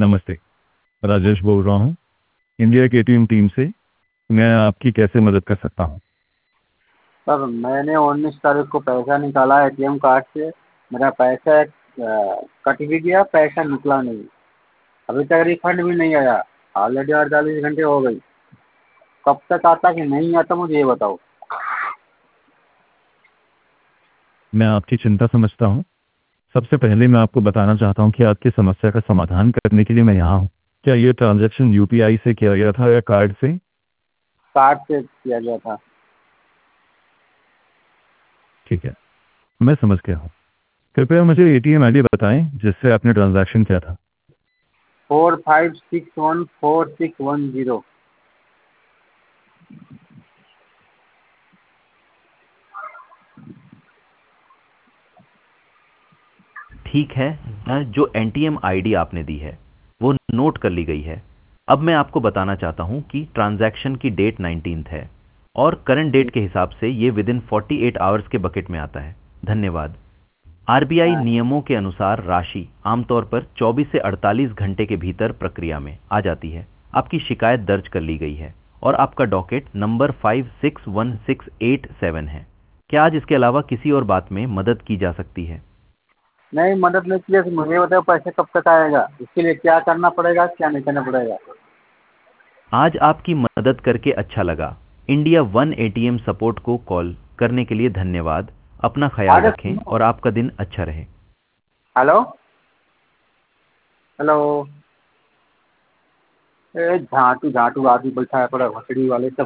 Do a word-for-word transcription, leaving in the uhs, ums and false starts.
नमस्ते, राजेश बोल रहा हूँ इंडिया के टीम टीम से। मैं आपकी कैसे मदद कर सकता हूँ? सर मैंने उन्नीस तारीख को पैसा निकाला एटीएम कार्ड से। मेरा पैसा अ, कट भी गया, पैसा निकला नहीं। अभी तक रिफंड भी नहीं आया। ऑलरेडी अड़तालीस घंटे हो गई। कब तक आता कि नहीं आता मुझे ये बताओ। मैं आपकी चिंता समझता हूँ। सबसे पहले मैं आपको बताना चाहता हूँ कि आपकी समस्या का समाधान करने के लिए मैं यहाँ हूँ। क्या ये ट्रांजैक्शन यूपीआई से किया गया था या कार्ड से? कार्ड से किया गया था। ठीक है, मैं समझ गया हूँ। कृपया मुझे एटीएम आईडी बताएं जिससे आपने ट्रांजैक्शन किया था। Four five six one four six one zero. ठीक है। अ, जो एनटीएम आईडी आपने दी है वो नोट कर ली गई है। अब मैं आपको बताना चाहता हूं कि ट्रांजैक्शन की डेट नाइनटीन्थ है और करंट डेट के हिसाब से ये within forty eight hours के बकेट में आता है। धन्यवाद। आरबीआई हाँ, नियमों के अनुसार राशि आमतौर पर चौबीस से अड़तालीस घंटे के भीतर प्रक्रिया में आ जाती है। आपकी शिकायत दर्ज कर ली गई है और आपका docket number five six one six eight seven है। क्या आज इसके अलावा किसी और बात में मदद की जा सकती है? नहीं मदद नहीं किया तो मुझे बताओ पैसा कब तक आएगा। इसके लिए क्या करना पड़ेगा, क्या नहीं करना पड़ेगा। आज आपकी मदद करके अच्छा लगा। इंडिया वन एटीएम सपोर्ट को कॉल करने के लिए धन्यवाद। अपना ख्याल अरे रखें सुनो। और आपका दिन अच्छा रहे। Hello hello. ए झाटू झाटू आदमी बैठा है, पड़ा भसड़ी वाले सब।